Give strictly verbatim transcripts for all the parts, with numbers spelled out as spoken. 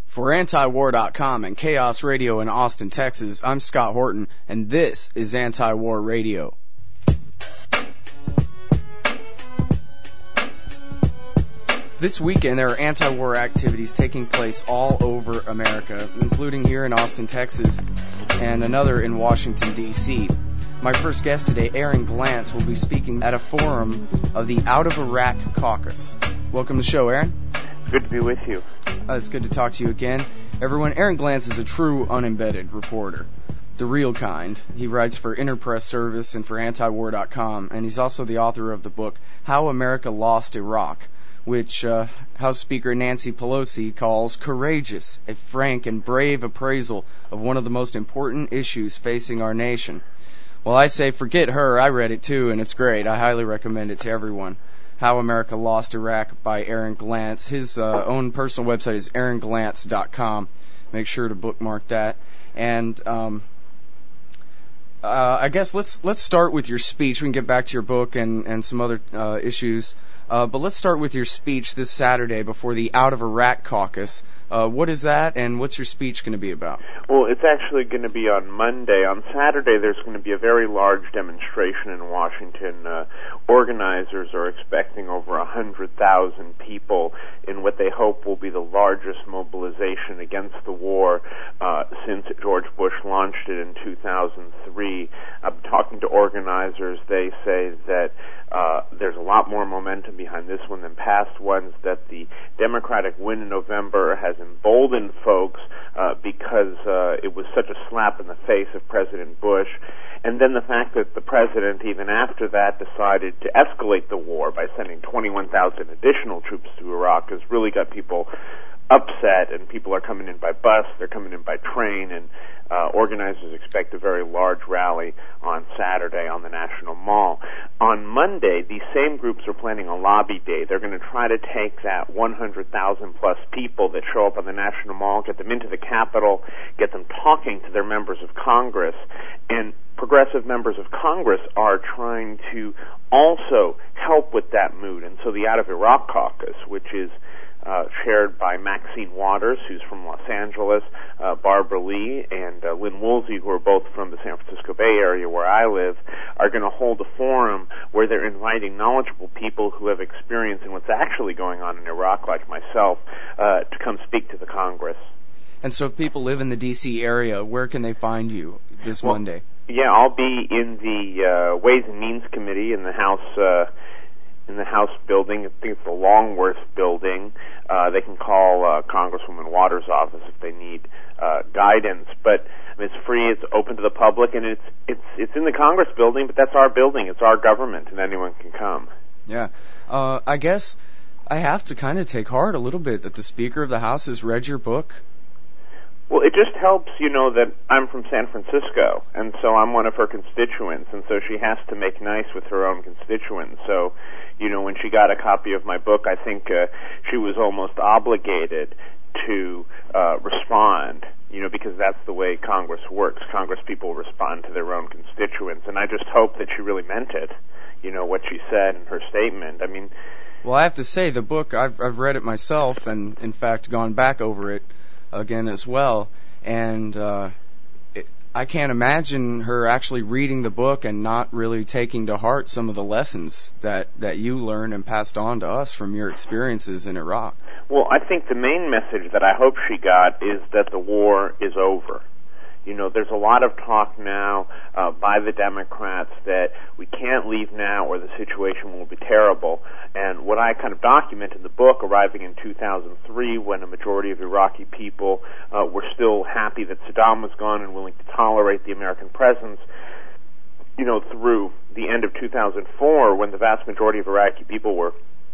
For anti-war dot com and Chaos Radio in Austin, Texas, I'm Scott Horton, and this is Anti-War Radio. This weekend, there are anti-war activities taking place all over America, including here in Austin, Texas, and another in Washington, D C My first guest today, Aaron Glantz, will be speaking at a forum of the Out of Iraq Caucus. Welcome to the show, Aaron. Good to be with you. Uh, it's good to talk to you again. Everyone, Aaron Glantz is a true unembedded reporter, the real kind. He writes for Interpress Service and for anti war dot com, and he's also the author of the book How America Lost Iraq, which uh, House Speaker Nancy Pelosi calls courageous, a frank and brave appraisal of one of the most important issues facing our nation. Well, I say forget her. I read it too, and it's great. I highly recommend it to everyone. How America Lost Iraq by Aaron Glantz. His uh, own personal website is aaron glantz dot com. Make sure to bookmark that. And um, uh, I guess let's let's start with your speech. We can get back to your book and, and some other uh, issues. Uh, but let's start with your speech this Saturday before the Out of Iraq Caucus. Uh, what is that, and what's your speech going to be about? Well, it's actually going to be on Monday. On Saturday, there's going to be a very large demonstration in Washington. Uh, organizers are expecting over one hundred thousand people in what they hope will be the largest mobilization against the war uh, since George Bush launched it in two thousand three. I'm talking to organizers. They say that uh, there's a lot more momentum behind this one than past ones, that the Democratic win in November has emboldened folks uh, because uh, it was such a slap in the face of President Bush. And then the fact that the president, even after that, decided to escalate the war by sending twenty-one thousand additional troops to Iraq has really got people upset, and people are coming in by bus, they're coming in by train, and uh, organizers expect a very large rally on Saturday on the National Mall. On Monday, these same groups are planning a lobby day. They're going to try to take that one hundred thousand plus people that show up on the National Mall, get them into the Capitol, get them talking to their members of Congress, and progressive members of Congress are trying to also help with that mood. And so the Out of Iraq Caucus, which is Uh, chaired by Maxine Waters, who's from Los Angeles, uh, Barbara Lee, and uh, Lynn Woolsey, who are both from the San Francisco Bay Area where I live, are going to hold a forum where they're inviting knowledgeable people who have experience in what's actually going on in Iraq, like myself, uh, to come speak to the Congress. And so if people live in the D C area, where can they find you this well, Monday? Yeah, I'll be in the uh, Ways and Means Committee in the House uh in the House building. I think it's the Longworth building. Uh, they can call uh, Congresswoman Waters' office if they need uh, guidance. But I mean, it's free, it's open to the public, and it's it's it's in the Congress building, but that's our building, it's our government, and anyone can come. Yeah. Uh, I guess I have to kind of take heart a little bit that the Speaker of the House has read your book. Well, it just helps, you know, that I'm from San Francisco, and so I'm one of her constituents, and so she has to make nice with her own constituents. So, you know, when she got a copy of my book, I think uh, she was almost obligated to uh, respond, you know, because that's the way Congress works. Congress people respond to their own constituents, and I just hope that she really meant it, you know, what she said in her statement. I mean... Well, I have to say, the book, I've, I've read it myself, and, in fact, gone back over it again as well, and uh, it, I can't imagine her actually reading the book and not really taking to heart some of the lessons that, that you learned and passed on to us from your experiences in Iraq. Well, I think the main message that I hope she got is that the war is over. You know, there's a lot of talk now uh, by the Democrats that we can't leave now or the situation will be terrible. And what I kind of document in the book, arriving in two thousand three, when a majority of Iraqi people uh, were still happy that Saddam was gone and willing to tolerate the American presence, you know, through the end of two thousand four, when the vast majority of Iraqi people were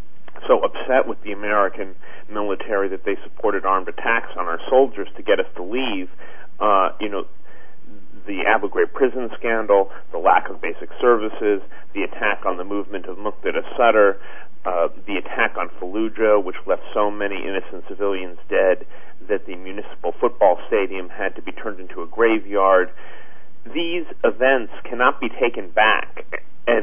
so upset with the American military that they supported armed attacks on our soldiers to get us to leave. Uh, you know, the Abu Ghraib prison scandal, the lack of basic services, the attack on the movement of Muqtada Sadr, uh, the attack on Fallujah, which left so many innocent civilians dead that the municipal football stadium had to be turned into a graveyard. These events cannot be taken back. And,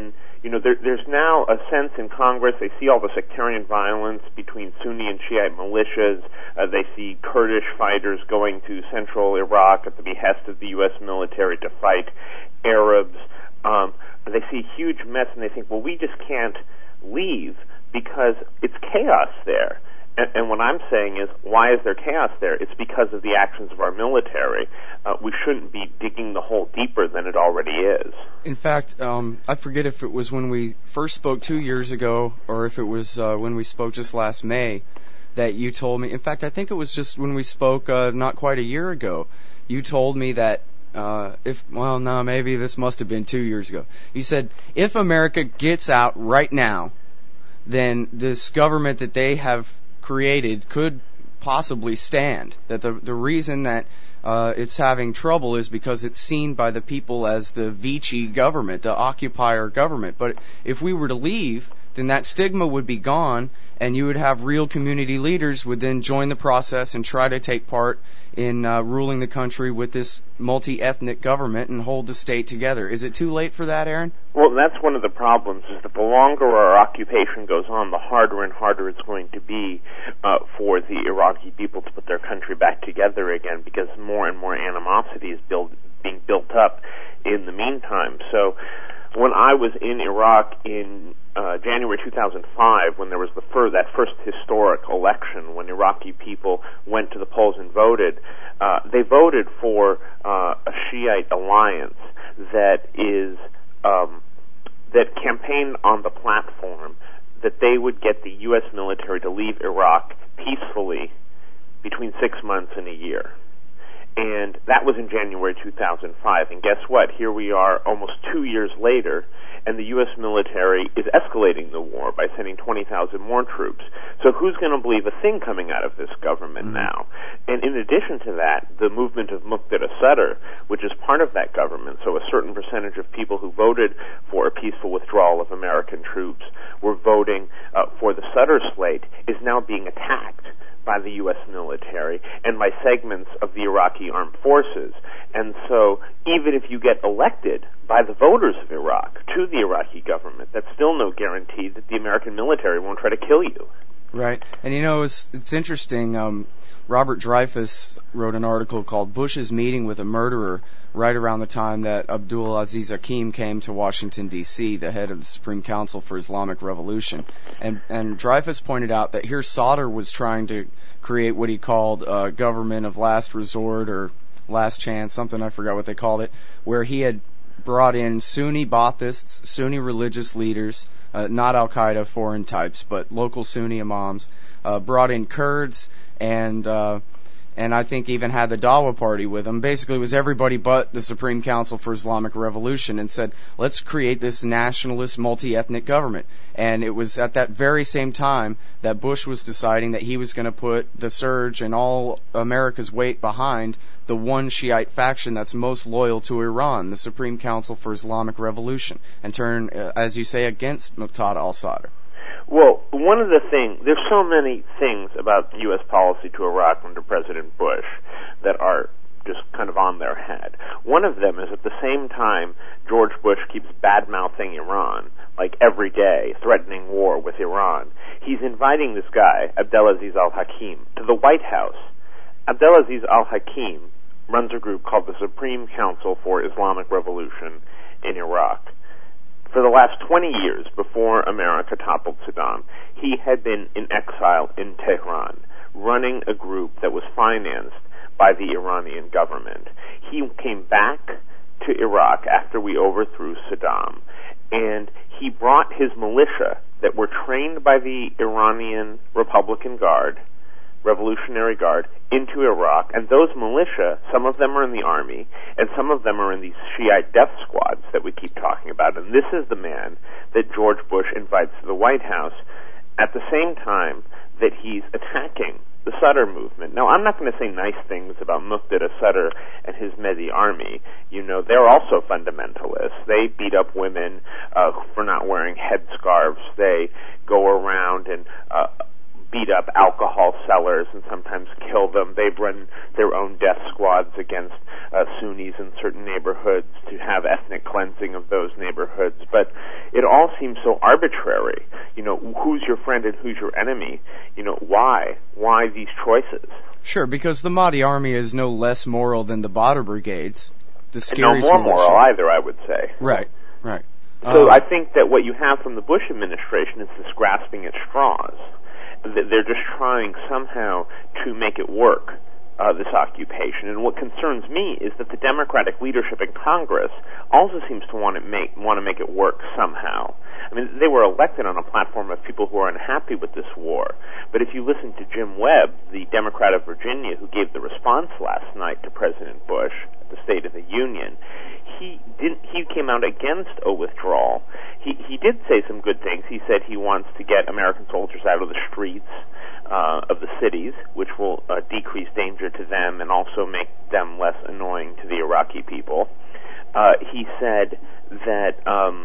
you know, there, there's now a sense in Congress, they see all the sectarian violence between Sunni and Shiite militias. Uh, they see Kurdish fighters going to central Iraq at the behest of the U S military to fight Arabs. Um, they see a huge mess, and they think, well, we just can't leave because it's chaos there. And, and what I'm saying is, why is there chaos there? It's because of the actions of our military. Uh, we shouldn't be digging the hole deeper than it already is. In fact, um, I forget if it was when we first spoke two years ago or if it was uh, when we spoke just last May that you told me. In fact, I think it was just when we spoke uh, not quite a year ago. You told me that uh, if, well, no, maybe this must have been two years ago. You said, if America gets out right now, then this government that they have created could possibly stand. That the the reason that uh, it's having trouble is because it's seen by the people as the Vichy government, the occupier government. But if we were to leave, then that stigma would be gone, and you would have real community leaders would then join the process and try to take part in uh, ruling the country with this multi-ethnic government and hold the state together. Is it too late for that, Aaron? Well, that's one of the problems, is that the longer our occupation goes on, the harder and harder it's going to be uh, for the Iraqi people to put their country back together again, because more and more animosity is build, being built up in the meantime. So when I was in Iraq in uh, January two thousand five, when there was the fir- that first historic election, when Iraqi people went to the polls and voted, uh, they voted for uh, a Shiite alliance that is um, that campaigned on the platform that they would get the U S military to leave Iraq peacefully between six months and a year. And that was in January two thousand five. And guess what? Here we are almost two years later, and the U S military is escalating the war by sending twenty thousand more troops. So who's going to believe a thing coming out of this government mm-hmm. now? And in addition to that, the movement of Muqtada Sadr, which is part of that government, so a certain percentage of people who voted for a peaceful withdrawal of American troops were voting uh, for the Sadr slate, is now being attacked by the U S military and by segments of the Iraqi armed forces. And so even if you get elected by the voters of Iraq to the Iraqi government, that's still no guarantee that the American military won't try to kill you. Right. And you know, it's, it's interesting. Um, Robert Dreyfus wrote an article called Bush's Meeting with a Murderer right around the time that Abdul Aziz Hakim came to Washington, D C, the head of the Supreme Council for Islamic Revolution. And, and Dreyfus pointed out that here Sadr was trying to create what he called a government of last resort or last chance, something I forgot what they called it, where he had brought in Sunni Baathists, Sunni religious leaders, uh, not Al-Qaeda foreign types, but local Sunni imams, uh, brought in Kurds, and uh, and I think even had the Dawa party with them. Basically, it was everybody but the Supreme Council for Islamic Revolution, and said, let's create this nationalist, multi-ethnic government. And it was at that very same time that Bush was deciding that he was going to put the surge and all America's weight behind the one Shiite faction that's most loyal to Iran, the Supreme Council for Islamic Revolution, and turn, uh, as you say, against Muqtada al-Sadr. Well, one of the things, there's so many things about U S policy to Iraq under President Bush that are just kind of on their head. One of them is at the same time George Bush keeps bad-mouthing Iran, like every day, threatening war with Iran. He's inviting this guy, Abdelaziz al-Hakim, to the White House. Abdelaziz al-Hakim runs a group called the Supreme Council for Islamic Revolution in Iraq. For the last twenty years, before America toppled Saddam, he had been in exile in Tehran, running a group that was financed by the Iranian government. He came back to Iraq after we overthrew Saddam, and he brought his militia that were trained by the Iranian Republican Guard, Revolutionary Guard, into Iraq, and those militia, some of them are in the army, and some of them are in these Shiite death squads that we keep talking about, and this is the man that George Bush invites to the White House at the same time that he's attacking the Sadr movement. Now, I'm not going to say nice things about Muqtada Sadr and his Mehdi army. You know, they're also fundamentalists. They beat up women uh, for not wearing headscarves. They go around and uh, beat up alcohol sellers and sometimes kill them. They've run their own death squads against uh, Sunnis in certain neighborhoods to have ethnic cleansing of those neighborhoods. But it all seems so arbitrary. You know, who's your friend and who's your enemy? You know, why? Why these choices? Sure, because the Mahdi army is no less moral than the Badr brigades. The and scary no more moral either, I would say. Right, right. So um, I think that what you have from the Bush administration is this grasping at straws. They're just trying somehow to make it work, uh, this occupation. And what concerns me is that the Democratic leadership in Congress also seems to want to make want to make it work somehow. I mean, they were elected on a platform of people who are unhappy with this war. But if you listen to Jim Webb, the Democrat of Virginia, who gave the response last night to President Bush at the State of the Union, he didn't. He came out against a withdrawal. He he did say some good things. He said he wants to get American soldiers out of the streets uh, of the cities, which will uh, decrease danger to them and also make them less annoying to the Iraqi people. Uh, he said that. Um,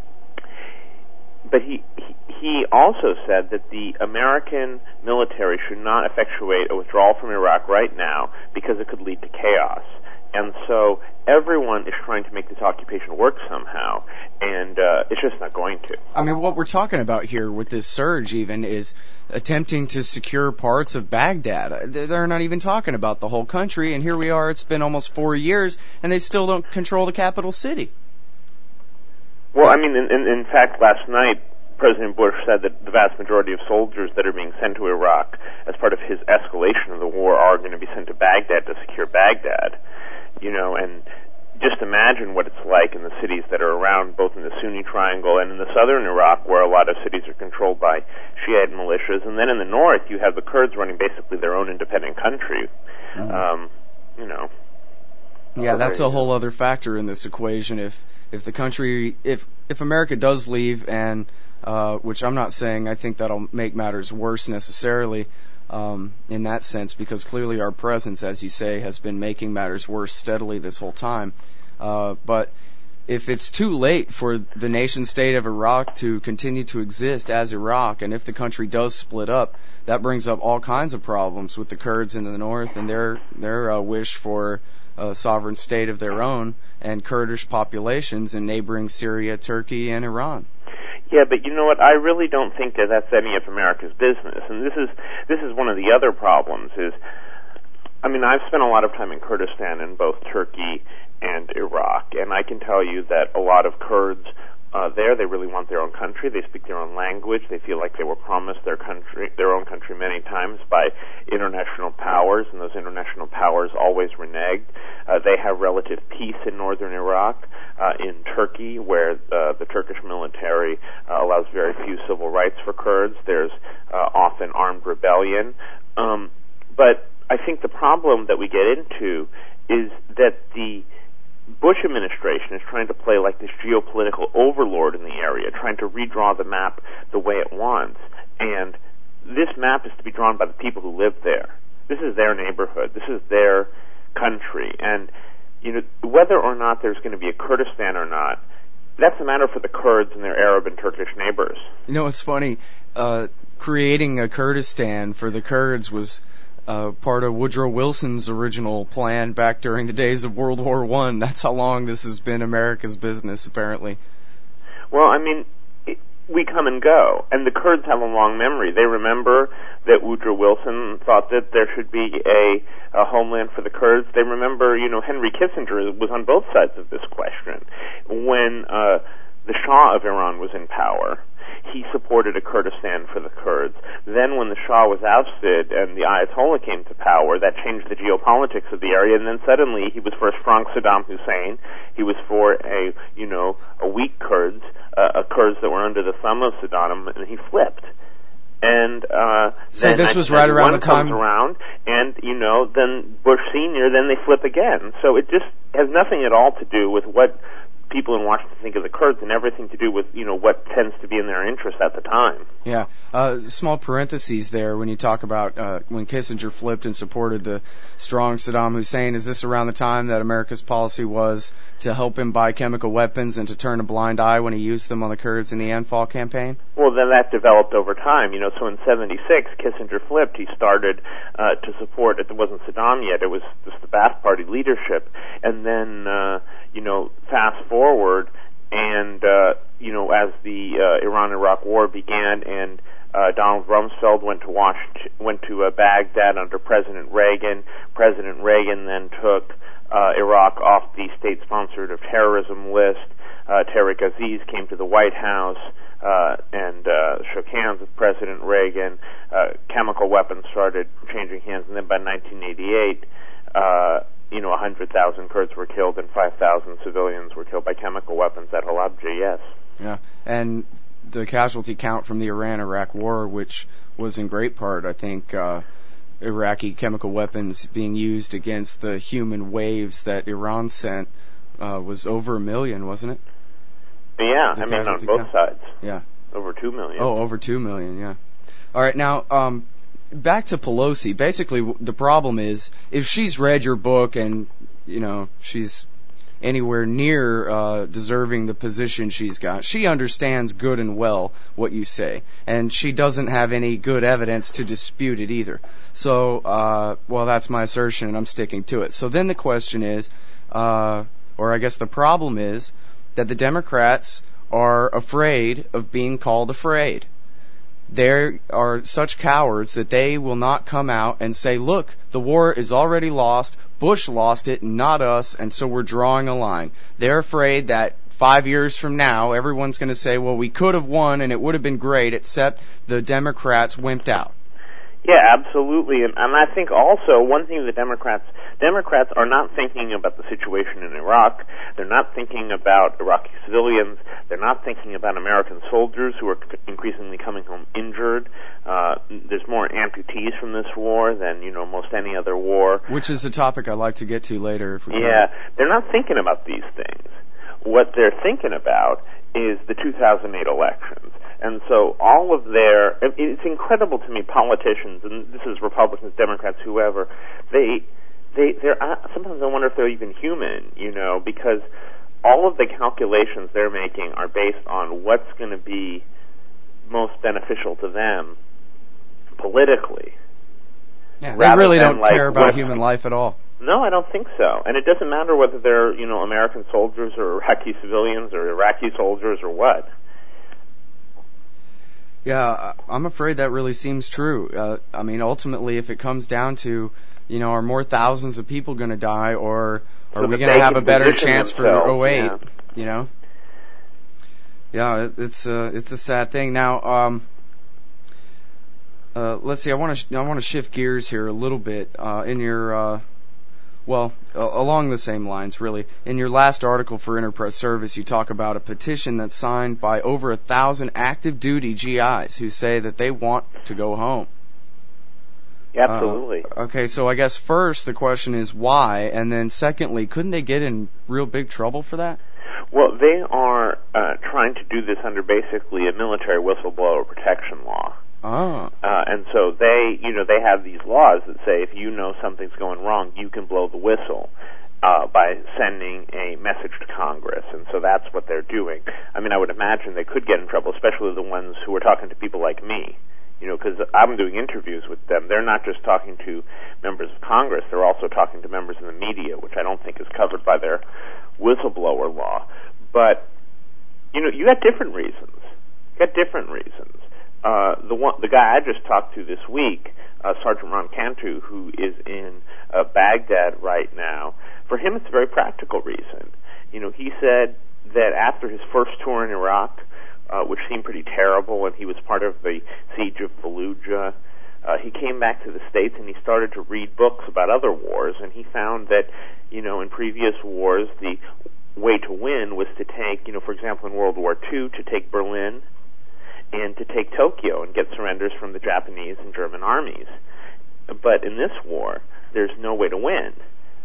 But he, he he also said that the American military should not effectuate a withdrawal from Iraq right now because it could lead to chaos. And so everyone is trying to make this occupation work somehow, and uh, it's just not going to. I mean, what we're talking about here with this surge even is attempting to secure parts of Baghdad. They're not even talking about the whole country, and here we are, it's been almost four years, and they still don't control the capital city. Well, I mean, in, in, in fact, last night, President Bush said that the vast majority of soldiers that are being sent to Iraq as part of his escalation of the war are going to be sent to Baghdad to secure Baghdad. You know, and just imagine what it's like in the cities that are around, both in the Sunni Triangle and in the southern Iraq, where a lot of cities are controlled by Shiite militias. And then in the north, you have the Kurds running basically their own independent country. Mm-hmm. Um, you know. Yeah, that's a whole other factor in this equation. If if the country, if if America does leave, and uh, which I'm not saying, I think that'll make matters worse necessarily. Um, in that sense, because clearly our presence, as you say, has been making matters worse steadily this whole time. Uh, but if it's too late for the nation state of Iraq to continue to exist as Iraq, and if the country does split up, that brings up all kinds of problems with the Kurds in the north and their their uh, wish for a sovereign state of their own, and Kurdish populations in neighboring Syria, Turkey, and Iran. Yeah, but you know what? I really don't think that that's any of America's business. And this is this is one of the other problems is, I mean, I've spent a lot of time in Kurdistan in both Turkey and Iraq, and I can tell you that a lot of Kurds uh, there, they really want their own country. They speak their own language. They feel like they were promised their country, their own country many times by international powers, and those international powers always reneged. Uh, they have relative peace in northern Iraq. Uh, in Turkey, where uh, the Turkish military uh, allows very few civil rights for Kurds, there's uh, often armed rebellion. Um, but I think the problem that we get into is that the Bush administration is trying to play like this geopolitical overlord in the area, trying to redraw the map the way it wants. And this map is to be drawn by the people who live there. This is their neighborhood. This is their country. And you know, whether or not there's going to be a Kurdistan or not, that's a matter for the Kurds and their Arab and Turkish neighbors. You know, it's funny. Uh, creating a Kurdistan for the Kurds was uh, part of Woodrow Wilson's original plan back during the days of World War One. That's how long this has been America's business, apparently. Well, I mean, it, we come and go, and the Kurds have a long memory. They remember that Woodrow Wilson thought that there should be a, a homeland for the Kurds. They remember, you know, Henry Kissinger was on both sides of this question. When uh, the Shah of Iran was in power, he supported a Kurdistan for the Kurds. Then when the Shah was ousted and the Ayatollah came to power, that changed the geopolitics of the area, and then suddenly he was for a strong Saddam Hussein. He was for a, you know, a weak Kurds, uh, a Kurds that were under the thumb of Saddam, and he flipped. And uh, so then this was right around the time comes around, and you know, then Bush Senior, then they flip again. So it just has nothing at all to do with what people in Washington think of the Kurds and everything to do with, you know, what tends to be in their interest at the time. Yeah. Uh, small parentheses there when you talk about uh, when Kissinger flipped and supported the strong Saddam Hussein. Is this around the time that America's policy was to help him buy chemical weapons and to turn a blind eye when he used them on the Kurds in the Anfal campaign? Well, then that developed over time. You know, so in seventy-six, Kissinger flipped. He started uh, to support, it wasn't Saddam yet, it was just the Ba'ath Party leadership. And then, uh, you know, fast forward, and, uh, you know, as the uh, Iran-Iraq war began and uh, Donald Rumsfeld went to Washington, went to uh, Baghdad under President Reagan, President Reagan then took uh, Iraq off the state-sponsored of terrorism list. Uh, Tariq Aziz came to the White House uh, and uh, shook hands with President Reagan. Uh, chemical weapons started changing hands, and then by nineteen eighty-eight, uh, you know, one hundred thousand Kurds were killed and five thousand civilians were killed by chemical weapons at Halabja, yes. Yeah, and the casualty count from the Iran-Iraq war, which was in great part, I think, uh, Iraqi chemical weapons being used against the human waves that Iran sent, uh, was over a million, wasn't it? Yeah, the I mean, on both count. sides. Yeah. Over two million. Oh, over two million, yeah. All right, now, um, back to Pelosi. Basically, the problem is, if she's read your book and, you know, she's anywhere near uh, deserving the position she's got, she understands good and well what you say, and she doesn't have any good evidence to dispute it either. So, uh, well, that's my assertion, and I'm sticking to it. So then the question is, uh, or I guess the problem is, that the Democrats are afraid of being called afraid. They are such cowards that they will not come out and say, look, the war is already lost, Bush lost it, not us, and so we're drawing a line. They're afraid that five years from now, everyone's going to say, well, we could have won and it would have been great, except the Democrats wimped out. Yeah, absolutely. And, and I think also one thing the Democrats, Democrats are not thinking about the situation in Iraq. They're not thinking about Iraqi civilians. They're not thinking about American soldiers who are increasingly coming home injured. Uh, there's more amputees from this war than, you know, most any other war. Which is a topic I'd like to get to later. If we yeah, can. They're not thinking about these things. What they're thinking about is the two thousand eight elections. And so all of their, it's incredible to me, politicians, and this is Republicans, Democrats, whoever, they, they, they're, sometimes I wonder if they're even human, you know, because all of the calculations they're making are based on what's going to be most beneficial to them politically. Yeah, they really don't like care about human life at all. No, I don't think so. And it doesn't matter whether they're, you know, American soldiers or Iraqi civilians or Iraqi soldiers or what. Yeah, I'm afraid that really seems true. Uh, I mean, ultimately, if it comes down to, you know, are more thousands of people going to die, or are so we going to have a better chance for oh eight? Yeah. You know? Yeah, it, it's a it's a sad thing. Now, um, uh, let's see. I want to sh- I want to shift gears here a little bit. Uh, in your uh, Well, uh, along the same lines, really. In your last article for Interpress Service, you talk about a petition that's signed by over a thousand active duty G Is who say that they want to go home. Yeah, absolutely. Uh, okay, so I guess first the question is why, and then secondly, couldn't they get in real big trouble for that? Well, they are uh, trying to do this under basically a military whistleblower protection law. Oh. Uh, and so they, you know, they have these laws that say if you know something's going wrong, you can blow the whistle uh, by sending a message to Congress. And so that's what they're doing. I mean, I would imagine they could get in trouble, especially the ones who are talking to people like me. You know, because I'm doing interviews with them. They're not just talking to members of Congress. They're also talking to members of the media, which I don't think is covered by their whistleblower law. But, you know, you got different reasons. You got different reasons. Uh, the one, the guy I just talked to this week, uh, Sergeant Ron Cantu, who is in uh, Baghdad right now, for him it's a very practical reason. You know, he said that after his first tour in Iraq, uh, which seemed pretty terrible, and he was part of the siege of Fallujah, uh, he came back to the States and he started to read books about other wars, and he found that, you know, in previous wars, the way to win was to take, you know, for example, in World War Two, to take Berlin, and to take Tokyo and get surrenders from the Japanese and German armies. But in this war, there's no way to win.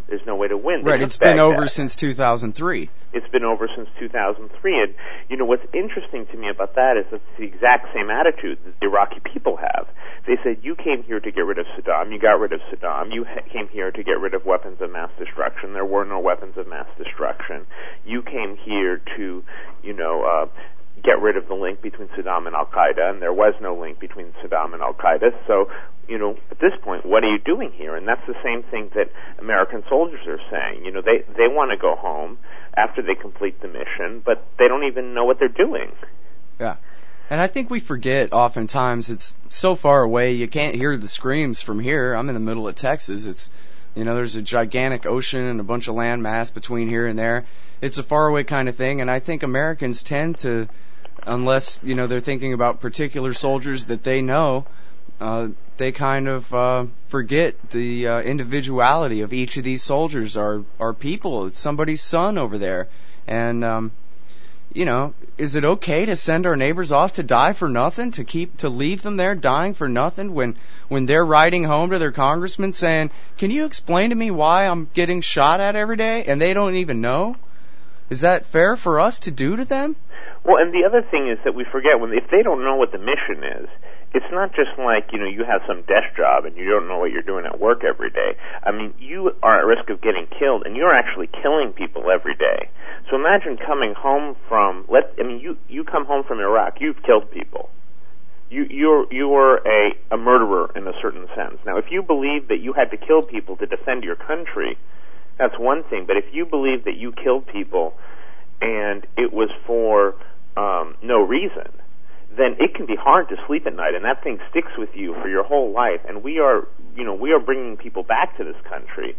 There's no way to win. Right, it's been over since two thousand three. It's been over since two thousand three. And, you know, what's interesting to me about that is it's the exact same attitude that the Iraqi people have. They said, you came here to get rid of Saddam. You got rid of Saddam. You ha- came here to get rid of weapons of mass destruction. There were no weapons of mass destruction. You came here to, you know, uh, get rid of the link between Saddam and Al-Qaeda, and there was no link between Saddam and Al-Qaeda. So, you know, at this point, what are you doing here? And that's the same thing that American soldiers are saying. You know, they, they want to go home after they complete the mission, but they don't even know what they're doing. Yeah. And I think we forget oftentimes it's so far away you can't hear the screams from here. I'm in the middle of Texas. It's, you know, there's a gigantic ocean and a bunch of land mass between here and there. It's a faraway kind of thing, and I think Americans tend to, unless, you know, they're thinking about particular soldiers that they know, uh, they kind of uh, forget the uh, individuality of each of these soldiers are, are people. It's somebody's son over there. And, um, you know, is it okay to send our neighbors off to die for nothing, to keep, to leave them there dying for nothing when, when they're writing home to their congressman saying, can you explain to me why I'm getting shot at every day? And they don't even know? Is that fair for us to do to them? Well, and the other thing is that we forget, when if they don't know what the mission is, it's not just like, you know, you have some desk job and you don't know what you're doing at work every day. I mean, you are at risk of getting killed, and you're actually killing people every day. So imagine coming home from, let I mean, you, you come home from Iraq, you've killed people. You, you're, you were a, a murderer in a certain sense. Now, if you believe that you had to kill people to defend your country, that's one thing. But if you believe that you killed people and it was for um, no reason, then it can be hard to sleep at night, and that thing sticks with you for your whole life. And we are, you know, we are bringing people back to this country.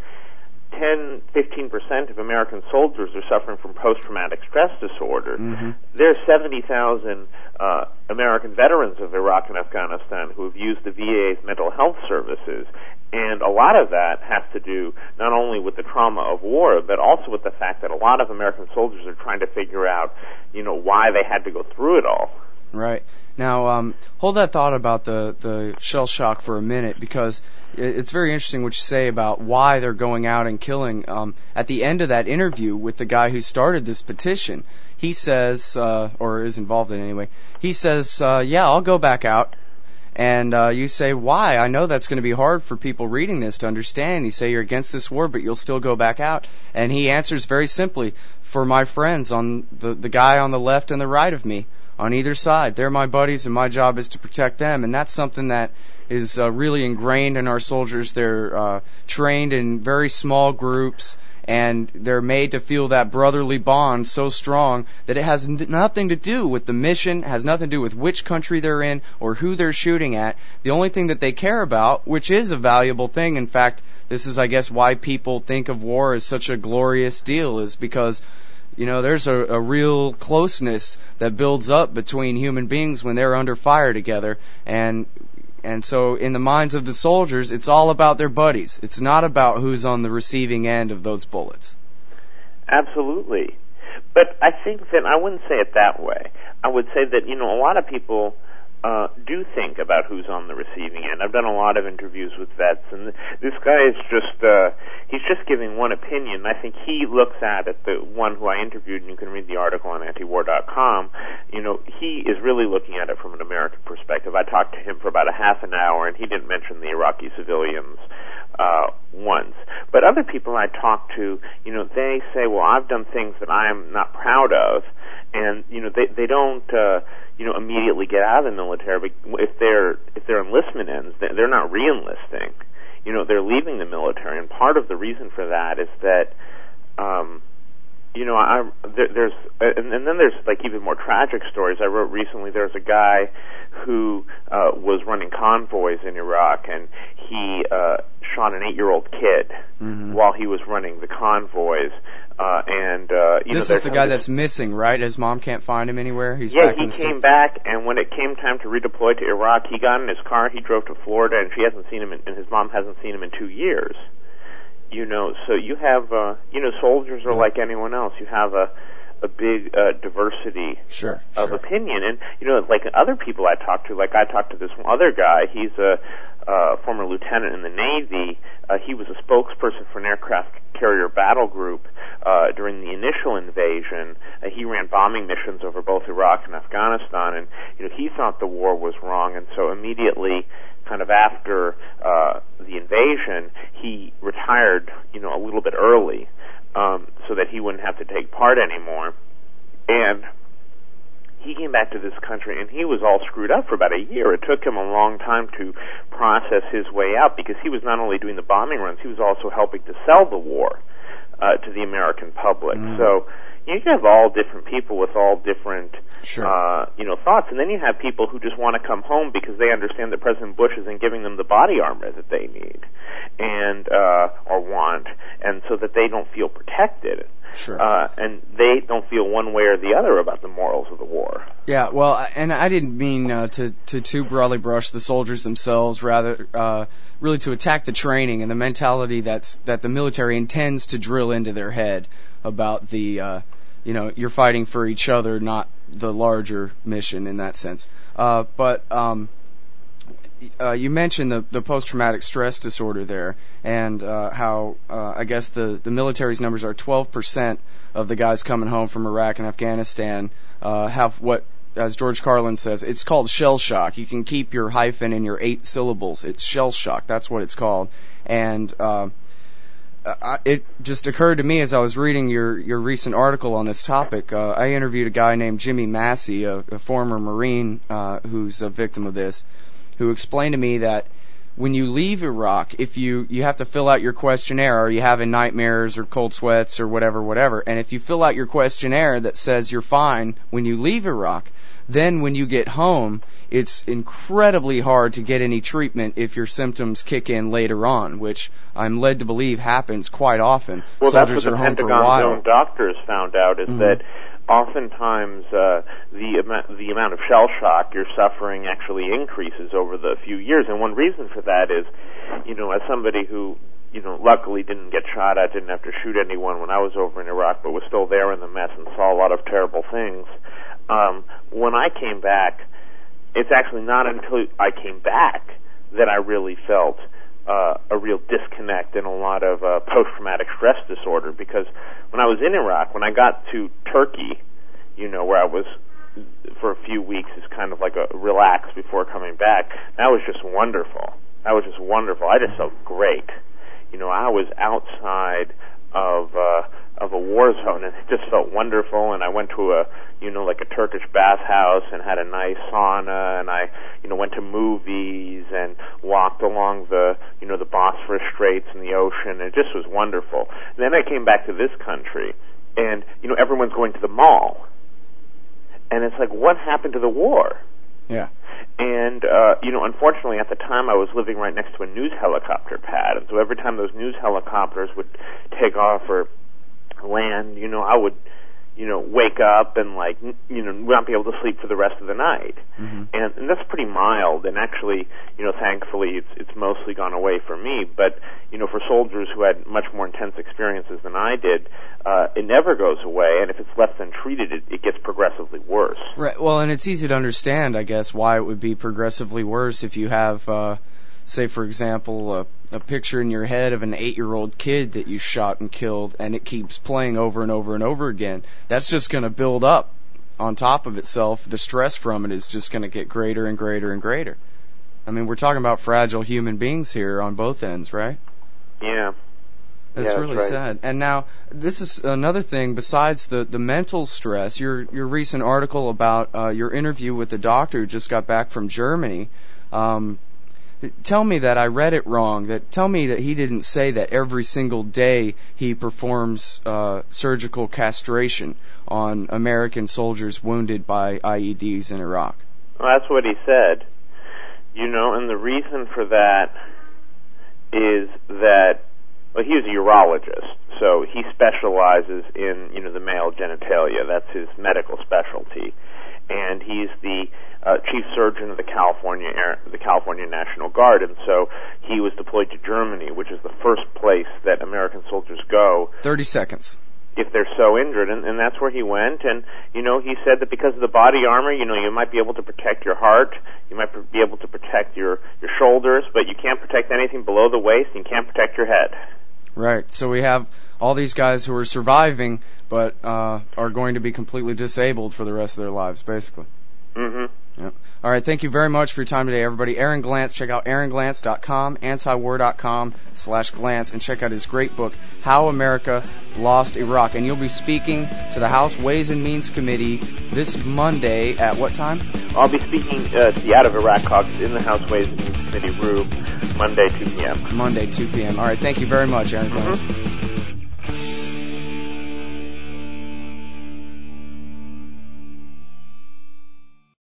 ten, fifteen percent of American soldiers are suffering from post-traumatic stress disorder. Mm-hmm. There's seventy thousand uh, American veterans of Iraq and Afghanistan who have used the V A's mental health services. And a lot of that has to do not only with the trauma of war, but also with the fact that a lot of American soldiers are trying to figure out, you know, why they had to go through it all. Right. Now, um, hold that thought about the, the shell shock for a minute, because it's very interesting what you say about why they're going out and killing. Um, at the end of that interview with the guy who started this petition, he says, uh, or is involved in it anyway, he says, uh, yeah, I'll go back out. And uh, you say, why? I know that's going to be hard for people reading this to understand. You say you're against this war, but you'll still go back out. And he answers very simply, for my friends, on the, the guy on the left and the right of me, on either side. They're my buddies, and my job is to protect them. And that's something that is uh, really ingrained in our soldiers. They're uh, trained in very small groups, and they're made to feel that brotherly bond so strong that it has n- nothing to do with the mission, has nothing to do with which country they're in or who they're shooting at. The only thing that they care about, which is a valuable thing, in fact, this is, I guess, why people think of war as such a glorious deal, is because, you know, there's a, a real closeness that builds up between human beings when they're under fire together. And and so in the minds of the soldiers, it's all about their buddies. It's not about who's on the receiving end of those bullets. Absolutely. But I think that I wouldn't say it that way. I would say that, you know, a lot of people uh, do think about who's on the receiving end. I've done a lot of interviews with vets, and this guy is just, uh, he's just giving one opinion. I think he looks at it, the one who I interviewed, and you can read the article on antiwar dot com, you know, he is really looking at it from an American perspective. I talked to him for about a half an hour, and he didn't mention the Iraqi civilians uh, once. But other people I talk to, you know, they say, well, I've done things that I'm not proud of, and, you know, they, they don't, uh, you know, immediately get out of the military. But if their if their enlistment ends, they're not re-enlisting. You know, they're leaving the military, and part of the reason for that is that, um, you know, I there, there's and, and then there's like even more tragic stories. I wrote recently. There's a guy who uh, was running convoys in Iraq, and he uh, shot an eight-year-old kid mm-hmm. while he was running the convoys. Uh, and uh, you this know, is the guy that's missing, right? His mom can't find him anywhere. He's yeah, back he in the came States. back, and when it came time to redeploy to Iraq, he got in his car, he drove to Florida, and she hasn't seen him, in, and his mom hasn't seen him in two years. You know, so you have, uh, you know, soldiers are like anyone else. You have a a big uh, diversity sure, of sure. opinion, and you know, like other people I talk to, like I talked to this other guy. He's a uh, former lieutenant in the Navy. Uh, he was a spokesperson for an aircraft carrier battle group uh, during the initial invasion. Uh, he ran bombing missions over both Iraq and Afghanistan, and you know he thought the war was wrong, and so immediately, kind of after uh, the invasion, he retired, you know, a little bit early, um, so that he wouldn't have to take part anymore. And he came back to this country, and he was all screwed up for about a year. It took him a long time to process his way out, because he was not only doing the bombing runs, he was also helping to sell the war uh, to the American public. Mm. So you have all different people with all different sure. uh, you know, thoughts, and then you have people who just want to come home because they understand that President Bush isn't giving them the body armor that they need and uh, or want, and so that they don't feel protected. Sure. Uh, and they don't feel one way or the other about the morals of the war. Yeah, well, and I didn't mean uh, to, to too broadly brush the soldiers themselves, rather uh, really to attack the training and the mentality that's that the military intends to drill into their head about the, uh, you know, you're fighting for each other, not the larger mission in that sense. Uh, but um, uh, you mentioned the, the post-traumatic stress disorder there, and uh, how uh, I guess the, the military's numbers are twelve percent of the guys coming home from Iraq and Afghanistan uh, have what, as George Carlin says, it's called shell shock. You can keep your hyphen in your eight syllables. It's shell shock. That's what it's called. And uh, I, it just occurred to me as I was reading your, your recent article on this topic. Uh, I interviewed a guy named Jimmy Massey, a, a former Marine uh, who's a victim of this, who explained to me that when you leave Iraq, if you, you have to fill out your questionnaire, are you having nightmares or cold sweats or whatever, whatever, and if you fill out your questionnaire that says you're fine when you leave Iraq, then when you get home, it's incredibly hard to get any treatment if your symptoms kick in later on, which I'm led to believe happens quite often. Well, Soldiers that's what are the home Pentagon's for a while. own doctors found out, is mm-hmm. that oftentimes uh, the, am- the amount of shell shock you're suffering actually increases over the few years. And one reason for that is, you know, as somebody who, you know, luckily didn't get shot at, didn't have to shoot anyone when I was over in Iraq, but was still there in the mess and saw a lot of terrible things. Um, when I came back, it's actually not until I came back that I really felt uh, a real disconnect and a lot of uh, post-traumatic stress disorder, because when I was in Iraq, when I got to Turkey, you know, where I was for a few weeks, is kind of like a relax before coming back, that was just wonderful. That was just wonderful. I just felt great. You know, I was outside of uh, of a war zone, and it just felt wonderful. And I went to a, you know, like a Turkish bathhouse and had a nice sauna, and I, you know, went to movies and walked along the, you know, the Bosphorus Straits and the ocean. It just was wonderful. And then I came back to this country, and, you know, everyone's going to the mall. And it's like, what happened to the war? Yeah. And, uh, you know, unfortunately at the time I was living right next to a news helicopter pad, and so every time those news helicopters would take off or land, you know, I would, you know, wake up and, like, you know, not be able to sleep for the rest of the night. Mm-hmm. And, and that's pretty mild, and actually, you know, thankfully it's, it's mostly gone away for me. But, you know, for soldiers who had much more intense experiences than I did, uh, it never goes away, and if it's left untreated, it, it gets progressively worse. Right. Well, and it's easy to understand, I guess, why it would be progressively worse if you have, uh, say, for example, a, a picture in your head of an eight-year-old kid that you shot and killed, and it keeps playing over and over and over again. That's just going to build up on top of itself. The stress from it is just going to get greater and greater and greater. I mean, we're talking about fragile human beings here on both ends, right? Yeah. That's yeah, really that's right. sad. And now, this is another thing besides the, the mental stress. Your your recent article about uh, your interview with the doctor who just got back from Germany. Um, tell me that I read it wrong. That tell me that he didn't say that every single day he performs uh, surgical castration on American soldiers wounded by I E Ds in Iraq. Well, that's what he said. You know, and the reason for that is that, well, he was a urologist, so he specializes in, you know, the male genitalia. That's his medical specialty. And he's the uh, chief surgeon of the California Air, the California National Guard, and so he was deployed to Germany, which is the first place that American soldiers go. Thirty seconds. if they're so injured, and, and that's where he went. And you know, he said that because of the body armor, you know, you might be able to protect your heart, you might be able to protect your your shoulders, but you can't protect anything below the waist, and you can't protect your head. Right. So we have all these guys who are surviving, but uh, are going to be completely disabled for the rest of their lives, basically. Mm-hmm. Yep. All right. Thank you very much for your time today, everybody. Aaron Glantz. Check out aaron glantz dot com, antiwar dot com slash Glantz, and check out his great book, How America Lost Iraq. And you'll be speaking to the House Ways and Means Committee this Monday at what time? I'll be speaking uh, to the Out of Iraq Caucus in the House Ways and Means Committee room Monday, two p.m. Monday, two p.m. All right. Thank you very much, Aaron Glantz. Mm-hmm.